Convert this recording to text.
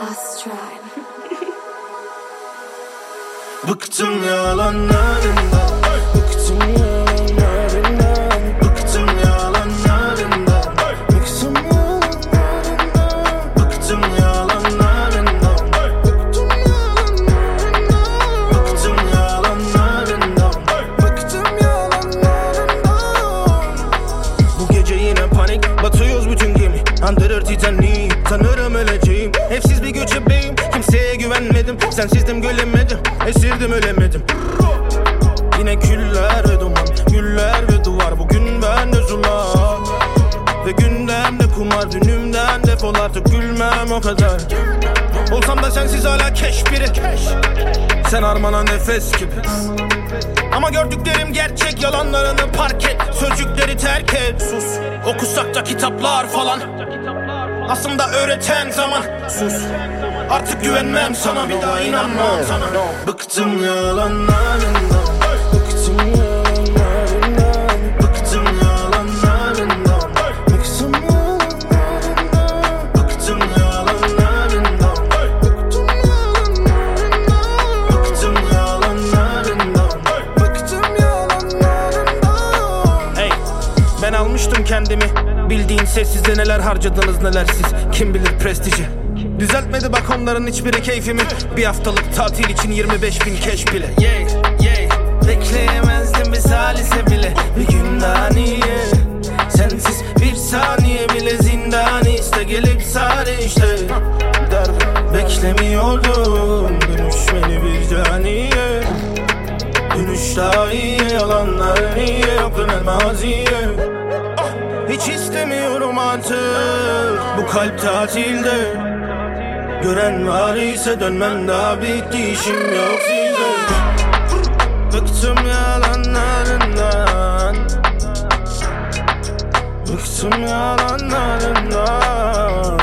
Astride. Bıktım yalanlarından, bıktım yalanlarından, bıktım yalanlarından, bıktım yalanlarından, bıktım yalanlarından, bıktım yalanlarından, bıktım yalanlarından. Bu gece yine panik, batıyoruz bütün gemi. Andırır Titanic'i, sanırım öleceğim. Evsiz bir göçebeyim, kimseye güvenmedim. Sensizdim gölemedim, esirdim ölemedim. Yine küller ve duman, güller ve duvar. Bugün ben de zulak ve gündemde kumar. Dünümden defol artık, gülmem o kadar. Olsam da sensiz hala keş biri. Sen armana nefes gibi. Ama gördüklerim gerçek, yalanlarını park et. Sözcükleri terk et, sus. Okusak da kitaplar falan, aslında öğreten zaman. Sus, artık güvenmem sana, bir daha inanmam sana. Bıktım yalanlarından, bıktım yalanlarından, bıktım yalanlarından, bıktım yalanlarından, bıktım yalanlarından, bıktım yalanlarından, bıktım yalanlarından. Hey, ben almıştım kendimi. Bildiğin sessizde neler harcadınız neler siz. Kim bilir prestiji. Düzeltmedi bak onların hiçbiri keyfimi. Bir haftalık tatil için 25.000 keş bile. Yeah, yeah. Bekleyemezdim bir salise bile. Bir gün daha niye? Sensiz bir saniye bile zindan iste. Gelip sare işte. Beklemiyordum dönüşmeni bir caniye. Dönüş daha iyi, yalanlar niye? Yapın el maziye. Hiç istemiyorum artık bu kalp tatilde. Gören var ise dönmem, daha bitti işim yok sizde. Bıktım yalanlarından, bıktım yalanlarından.